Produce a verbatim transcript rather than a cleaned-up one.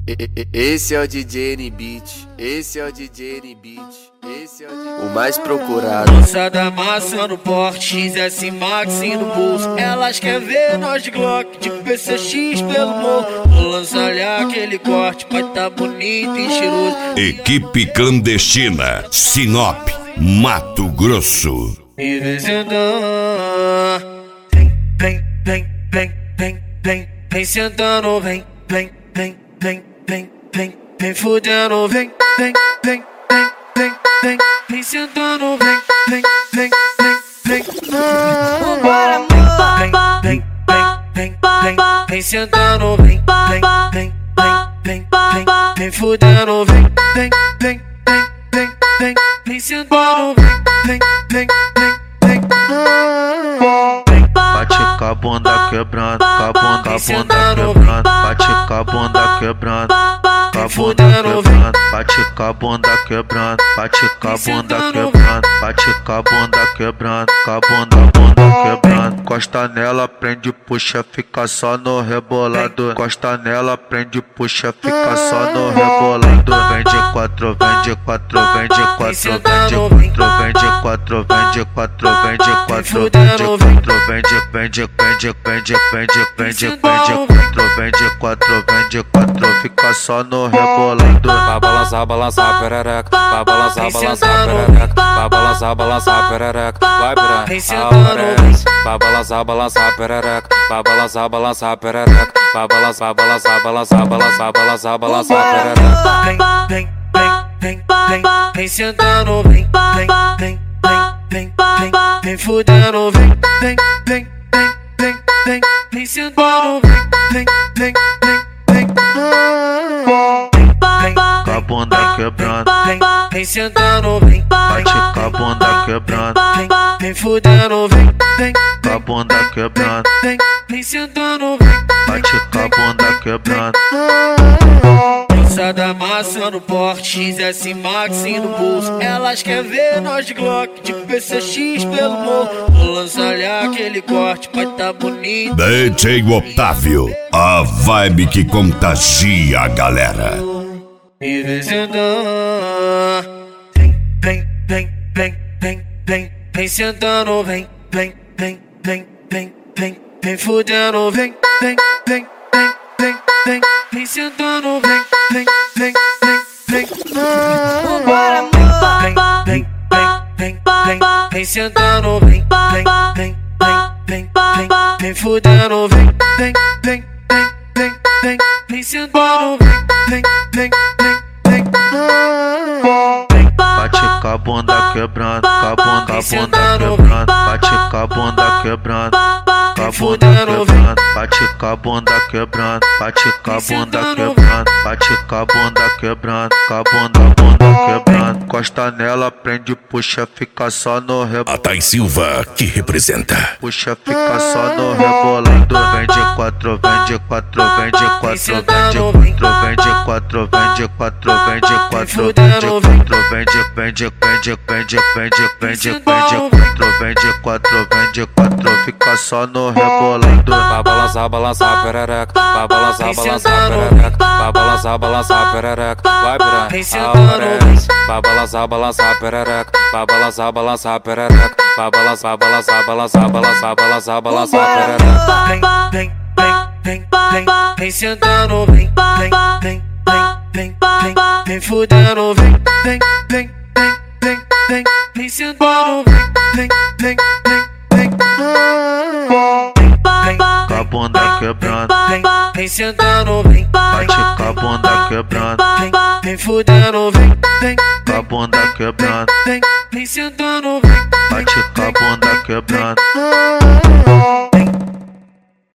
Esse é o D J N-Beat, esse é o D J N-Beat, esse é o, D J... o mais procurado. Lançada massa no porte, X S Max no bolso. Elas querem ver nós de Glock, de P C X pelo morro. Vou lançar-lhe aquele corte, vai tá bonito e cheiroso. Equipe clandestina, Sinop, Mato Grosso. E vem sentando, vem, vem, vem, vem, vem, vem sentando, vem, vem, vem, vem, vem, vem, vem fudendo, vem, vem, vem, vem, vem, vem, vem sentando, vem, vem, vem, vem, vem, vambora, amor. Vem, vem, vem, vem, vem, vem sentando, vem, vem, vem, vem, vem, vem, vem fudendo, vem, vem, vem, vem, vem, vem, vem sentando, vem, vem, vem, vem, vem. Bate com a bunda quebrando, com a bunda, com a bunda quebrando. Bate com a bunda quebrando, com a bunda quebrando. Bate com a bunda quebrando, bate com a bunda quebrando. Bate com a bunda quebrando, com a bunda, bunda quebrando. Costa nela, prende, puxa, fica só no rebolado. Costa nela, prende, puxa, fica só no rebolado. Vende quatro, vende quatro, vende quatro, vende quatro, vende quatro, vende quatro, vende quatro, vende quatro, vende Vende, vende, vende, vende, vende, vende quatro, vende quatro, vende quatro, fica só no rebolado. Vai balançar, balançar, perereca. Vai balançar, balançar, perereca. Vai balançar, balançar, perereca. Vai piranha, vai balançar, balançar, perereca. Vai balançar, balançar, perereca. Vai balançar, balançar, balançar, balançar, balançar, balançar, perereca. Vem, vem, vem, vem, vem, vem sentando, vem, vem, vem, vem, vem, vem, vem fudendo, vem, vem, vem, vem, vem, vem, vem sentando, vem, vem, vem, vem, vem, com a bunda quebrando, vem, vem sentando, vem, bate com a bunda quebrando, vem, vem fudendo, vem, vem, com a bunda quebrando, vem, vem sentando, vem, bate com a bunda quebrando. Lançada massa no porte, X S Max no bolso. Elas querem ver nós de Glock, de P C X pelo morro. Vou lançar-lhe aquele corte, vai tá bonito. D J Otávio, a vibe que contagia a galera. E vem sentando, vem, vem, vem, vem, vem, vem, vem sentando, vem, vem, vem, vem, vem, vem, vem fudendo, vem, vem, vem, vem, vem, vem, vem sentando, vem, vem, vem, vem, vem, vambora, amor. Vem, vem, vem, vem, vem, vem sentando, vem, vem, vem, vem, vem, vem, vem fudendo, vem, vem, vem, vem, vem, vem, vem sentando, vem, vem, vem, vem, vem. Bate com a bunda quebrando, com a bunda, com a bunda quebrando. Bate com a bunda quebrando, com a bunda quebrando. Bate com a bunda quebrando, bate com a bunda quebrando. Bate com a bunda quebrando, com a bunda, bunda quebrando. Costa nela, prende, puxa, fica só no rebolado. A Thay Silva que representa. Puxa, fica só no rebolado. Vende quatro, vende quatro, vende quatro, vende quatro, vende quatro, vende quatro, vende quatro, vende quatro, vende, vende, vende, vende, vende, vende, vende quatro, vende quatro, vende quatro, fica só no rebolado. Vai balançar, balançar, perereca. Vai balançar, balançar, perereca. Vai balançar, balançar, perereca. Vai piranha, vai balançar, balançar, perereca. Vai balançar, balançar, perereca. Vai balançar, balançar, balançar, balançar, balançar, balançar, perereca. Vem, vem, vem, vem, vem, vem sentando, vem, vem, vem, vem, vem, vem, vem fudendo, vem, vem, vem, vem, vem, vem, vem sentando, vem, vem, vem, vem, vem, com a bunda quebrando, vem, vem sentando, vem, bate com a bunda quebrando, vem, vem fudendo, vem, vem, com a bunda quebrando, vem, vem sentando, vem, bate com a bunda quebrando.